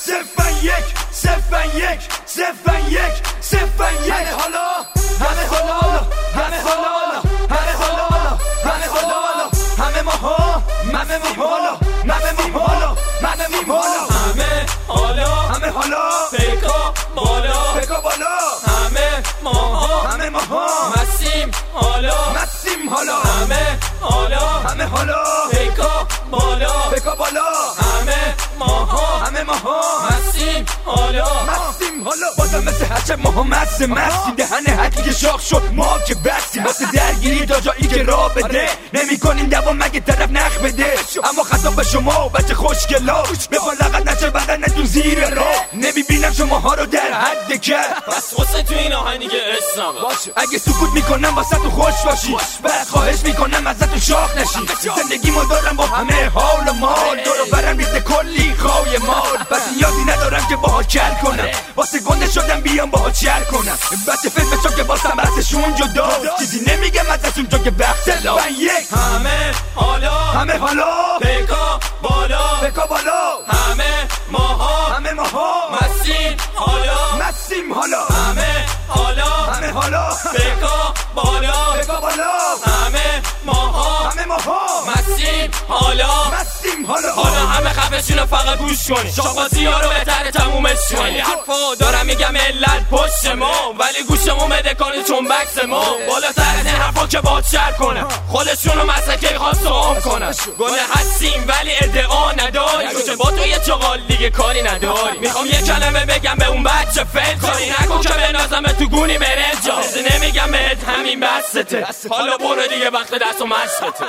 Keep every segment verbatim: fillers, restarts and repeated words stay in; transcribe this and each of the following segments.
صفن یک صفن یک صفن یک صفن یک همه حالا همه حالا همه حالا همه حالا همه حالا همه ماها همه ماها همه ماها همه ماها همه حالا همه حالا پیکا بالا پیکا بالا همه ماها همه ماها مسیم حالا مسیم حالا همه حالا همه حالا پیکا بالا پیکا بالا همه ماها همه ماها مسیم حالا مسیم حالا بازم مثل هرچه ماها مست مستی دهن هرکی که شاخ شد ما که بستی واسه درگیری تا جایی که راه بده نمی کنیم دوام مگه طرف نخ بده اما خطاب به شما بچه خوشگلا بخوان لغت نشه بدنتون زیر راه نمی بینم شماها رو در حد کرد بس حسین تو این آهنگی که اسمه اگه سکوت میکنم واسه تو خوش باشی بعد خواهش میکنم ازتون شاخ نشی زندگی ما دارم با همه حال و مال دورو برم ریخته کلی خواهی مال بس نیازی ندارم که باها کل کنم واسه گنده شدم بیام باها چل کنم بچه فیلم چون که باسم بحثشون جدا چیزی نمیگم ازشون چون که وقت لا یک همه حالا همه حالا پیکا بالا پیکا بالا همه ماها همه ماها مسیم حالا مسیم حالا همه حالا همه حالا پیکا بالا پیکا بالا همه ماها همه ماها مسیم حالا مسیم حالا حالا همه خفشون رو فقط گوش کنی شاقاسی ها رو بهتره تمومش کنی حرفا دارم میگم علت پشت ما ولی گوشمون بده کنی چون بکس ما بالاتر از این حرفا که باد شر کنه خودشون رو مسکه خواست عام کنن گنده هستیم ولی ادعا نداری چون با تو یه چغال دیگه کاری نداری میخوام یه کلمه بگم به اون بچه فیل کاری نکن که به نازمه تو گونی برنجا نمیگم بهت همین بسته حالا برو دیگه وقت دست و مشقته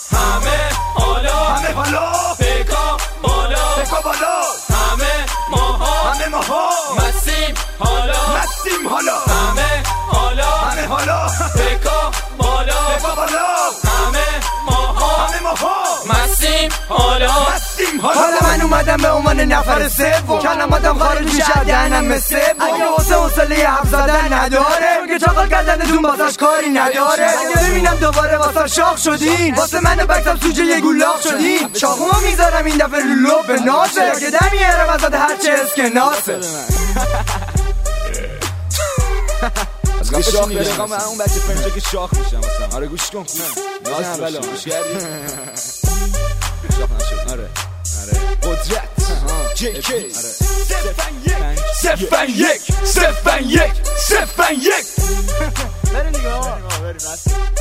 همه حالا همه حالا پیکا بالا پیکا بالا همه ماها همه ماها مسیم حالا مسیم حالا همه حالا همه حالا پیکا بالا پیکا بالا همه ماها همه ماها مسیم حالا مسیم حالا حالا من اومدم به عنوان نفر سوم کلماتم خارج میشه دهنم مثل اگه واسه حوصله حرف زدن نداره که چاقال کردنتون واسش کاری نداره اگه ببینم دوباره واسه شاخ شدین واسه من بکتم سوجه یه گولاخ شدین چاقوما میذارم این دفعه رو لب نازه که دم میارم ازت هرچه اسکناسه از قبل شاخ داره من اون بچه فهمجا که شاخ میشم واسم آره گوش کن خوب ناز بلا گوش کردی شاخ نشد آره آره قدرت جی کی آره صفن یک صفن یک صفن یک صفن یک بریم دیگه آقا بریم